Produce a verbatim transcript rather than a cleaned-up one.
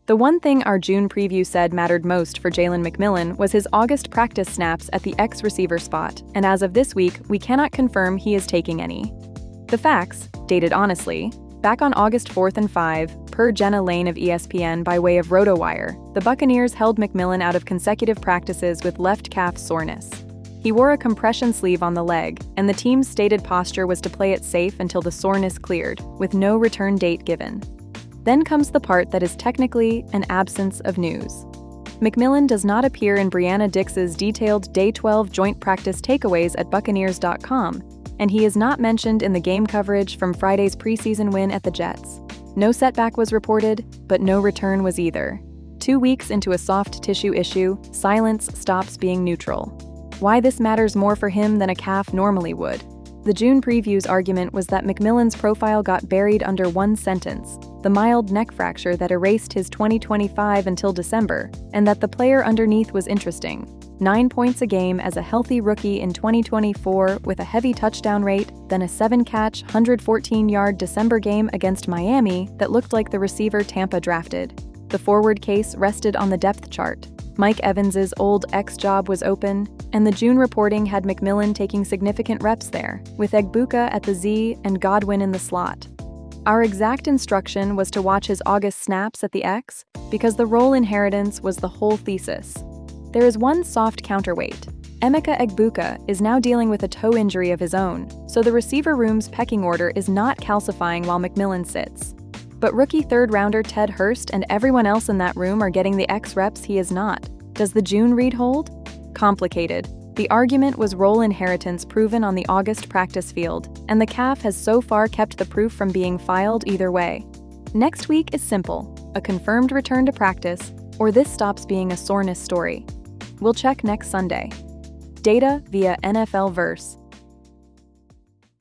The one thing our June preview said mattered most for Jalen McMillan was his August practice snaps at the X receiver spot, and as of this week, we cannot confirm he is taking any. The facts, dated honestly, back on August fourth and fifth, per Jenna Lane of E S P N by way of RotoWire, the Buccaneers held McMillan out of consecutive practices with left calf soreness. He wore a compression sleeve on the leg, and the team's stated posture was to play it safe until the soreness cleared, with no return date given. Then comes the part that is technically an absence of news. McMillan does not appear in Brianna Dix's detailed Day twelve joint practice takeaways at Buccaneers dot com, and he is not mentioned in the game coverage from Friday's preseason win at the Jets. No setback was reported, but no return was either. Two weeks into a soft tissue issue, silence stops being neutral. Why this matters more for him than a calf normally would? The June preview's argument was that McMillan's profile got buried under one sentence, the mild neck fracture that erased his twenty twenty-five until December, and that the player underneath was interesting. Nine points a game as a healthy rookie in twenty twenty-four with a heavy touchdown rate, then a seven-catch, one hundred fourteen yard December game against Miami that looked like the receiver Tampa drafted. The forward case rested on the depth chart. Mike Evans's old X job was open, and the June reporting had McMillan taking significant reps there, with Egbuka at the Z and Godwin in the slot. Our exact instruction was to watch his August snaps at the X, because the role inheritance was the whole thesis. There is one soft counterweight. Emeka Egbuka is now dealing with a toe injury of his own, so the receiver room's pecking order is not calcifying while McMillan sits. But rookie third-rounder Ted Hurst and everyone else in that room are getting the X reps he is not. Does the June read hold? Complicated. The argument was role inheritance proven on the August practice field, and the calf has so far kept the proof from being filed either way. Next week is simple: a confirmed return to practice, or this stops being a soreness story. We'll check next Sunday. Data via N F L Verse.